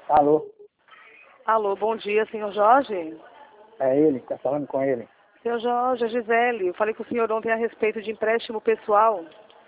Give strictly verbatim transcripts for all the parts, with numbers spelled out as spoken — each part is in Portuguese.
Alô? Alô, bom dia, senhor Jorge. É ele, está falando com ele. Senhor Jorge, é Gisele, eu falei com o senhor ontem a respeito de empréstimo pessoal.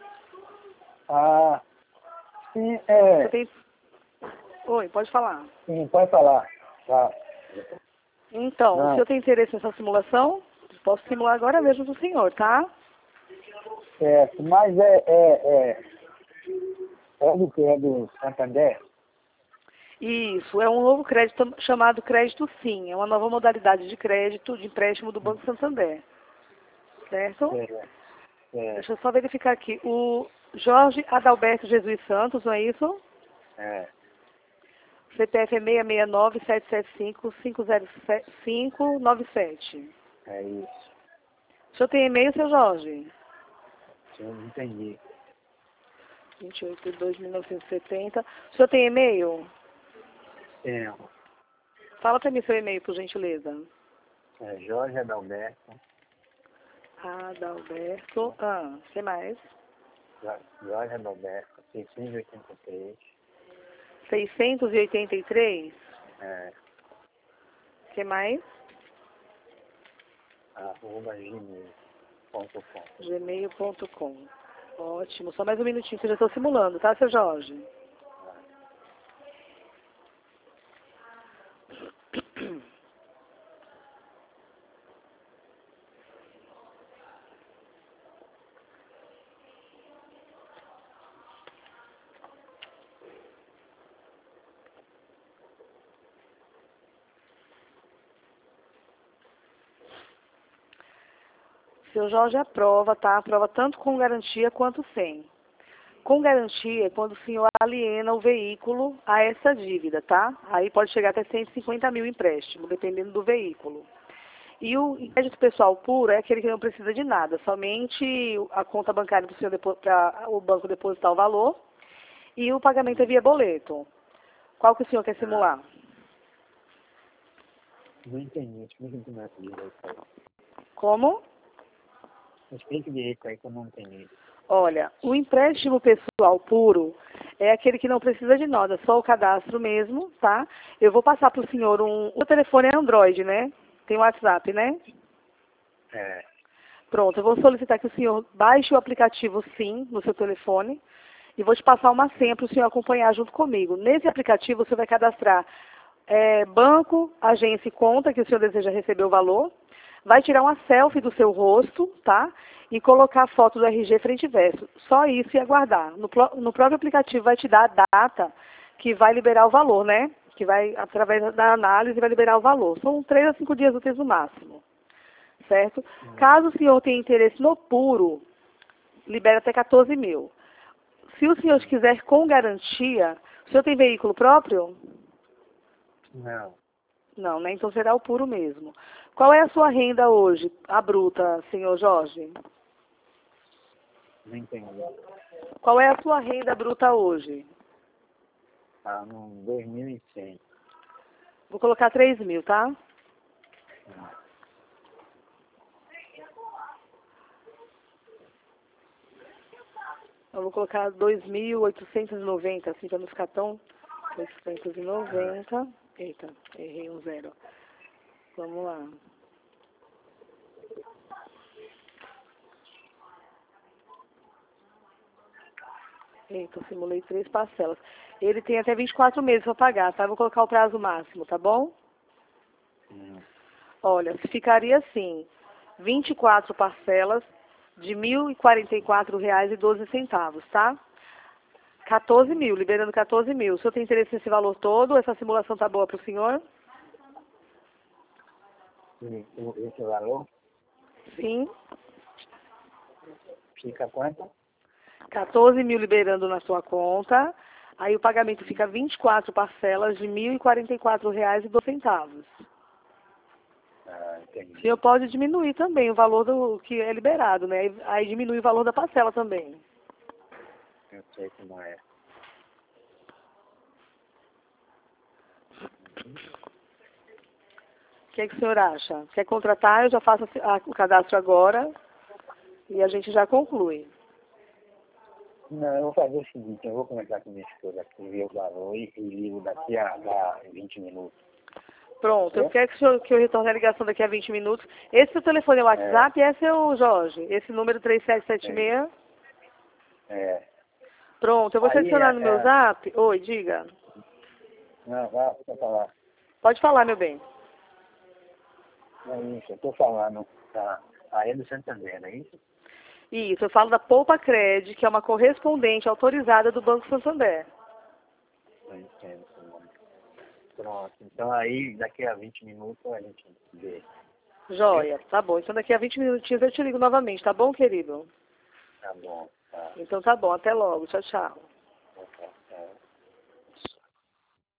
Ah, sim, Você é. tem... Oi, pode falar. Sim, pode falar. Tá. Então, o Não, senhor tem interesse nessa simulação? Posso simular agora mesmo do senhor, tá? certo, mas é, é, é, é do que é do Santander? Isso, é um novo crédito chamado Crédito Sim. É uma nova modalidade de crédito, de empréstimo do Banco Santander. Certo? É, é, Deixa eu só verificar aqui. O Jorge Adalberto Jesus Santos, não é isso? é, C P F é seis seis nove, sete sete cinco, cinco zero cinco nove sete. é isso. O senhor tem e-mail, seu Jorge? Eu não entendi. vinte e oito de dois de mil novecentos e setenta. O senhor tem e-mail? Tenho. Fala para mim seu e-mail, por gentileza. É Jorge Adalberto. Adalberto. Ah, o que mais? Jorge Adalberto, seiscentos e oitenta e três. seiscentos e oitenta e três. É, O que mais? arroba gmail ponto com. gmail ponto com. Ótimo. Só mais um minutinho que eu já estou simulando, tá, seu Jorge? Seu Jorge aprova, tá? Aprova tanto com garantia quanto sem. Com garantia é quando o senhor aliena o veículo a essa dívida, tá? Aí pode chegar até cento e cinquenta mil empréstimo, dependendo do veículo. E o crédito pessoal puro é aquele que não precisa de nada, somente a conta bancária para o banco depositar o valor e o pagamento é via boleto. Qual que o senhor quer simular? Não entendi, explica direito direito aí. Como? Explica direito aí que eu não entendi. Olha, o empréstimo pessoal puro é aquele que não precisa de nada, só o cadastro mesmo, tá? Eu vou passar para o senhor um... O telefone é Android, né? Tem WhatsApp, né? É, Pronto, eu vou solicitar que o senhor baixe o aplicativo Sim no seu telefone e vou te passar uma senha para o senhor acompanhar junto comigo. Nesse aplicativo você vai cadastrar é, banco, agência e conta que o senhor deseja receber o valor, vai tirar uma selfie do seu rosto, tá? E colocar a foto do R G frente e verso. Só isso e aguardar. No, no próprio aplicativo vai te dar a data que vai liberar o valor, né? Que vai, através da análise, vai liberar o valor. São três a cinco dias úteis no máximo. Certo? Caso o senhor tenha interesse no puro, libera até quatorze mil. Se o senhor quiser com garantia, o senhor tem veículo próprio? não, Não, né? Então será o puro mesmo. Qual é a sua renda hoje, a bruta, senhor Jorge? não entendi. Qual é a sua renda bruta hoje? Tá no dois mil e cem. Vou colocar três mil, tá? Eu vou colocar dois mil oitocentos e noventa, assim, para não ficar tão... oitocentos e noventa. Eita, errei um zero. Vamos lá. Eita, eu simulei três parcelas. Ele tem até vinte e quatro meses para pagar, tá? Eu vou colocar o prazo máximo, tá bom? Hum. Olha, ficaria assim, vinte e quatro parcelas de mil e quarenta e quatro reais e doze centavos, tá? quatorze mil, liberando quatorze mil. O senhor tem interesse nesse valor todo? Essa simulação tá boa para o senhor? E o- esse valor Sim. fica quanto? quatorze mil liberando na sua conta. Aí o pagamento fica vinte e quatro parcelas de mil e quarenta e quatro reais e doze centavos. Ah, O entendi. senhor pode diminuir também o valor do que é liberado, né? Aí diminui o valor da parcela também. Eu sei como é. O que, é que o senhor acha? Quer contratar? Eu já faço a- o cadastro agora e a gente já conclui. Não, eu vou fazer o seguinte, eu vou conversar com minha esposa aqui, ver o valor e e ligo daqui a, a vinte minutos. Pronto, eu É? quero que, o senhor, que eu retorne a ligação daqui a vinte minutos. Esse seu telefone é o WhatsApp e esse é o Jorge. Esse número três sete sete seis. É. Pronto, eu vou te Aí, adicionar no é, meu é, zap. Oi, diga. não, vai, vou falar. Pode falar, meu bem. É isso, eu tô falando, tá? Aí é do Santander, não é isso? Isso, eu falo da Poupa Cred, que é uma correspondente autorizada do Banco Santander. Eu entendo, senhor. Pronto, então aí daqui a vinte minutos a gente vê. Joia, tá bom. Então daqui a vinte minutinhos eu te ligo novamente, tá bom, querido? Tá bom, tá. Então tá bom, até logo. Tchau, tchau.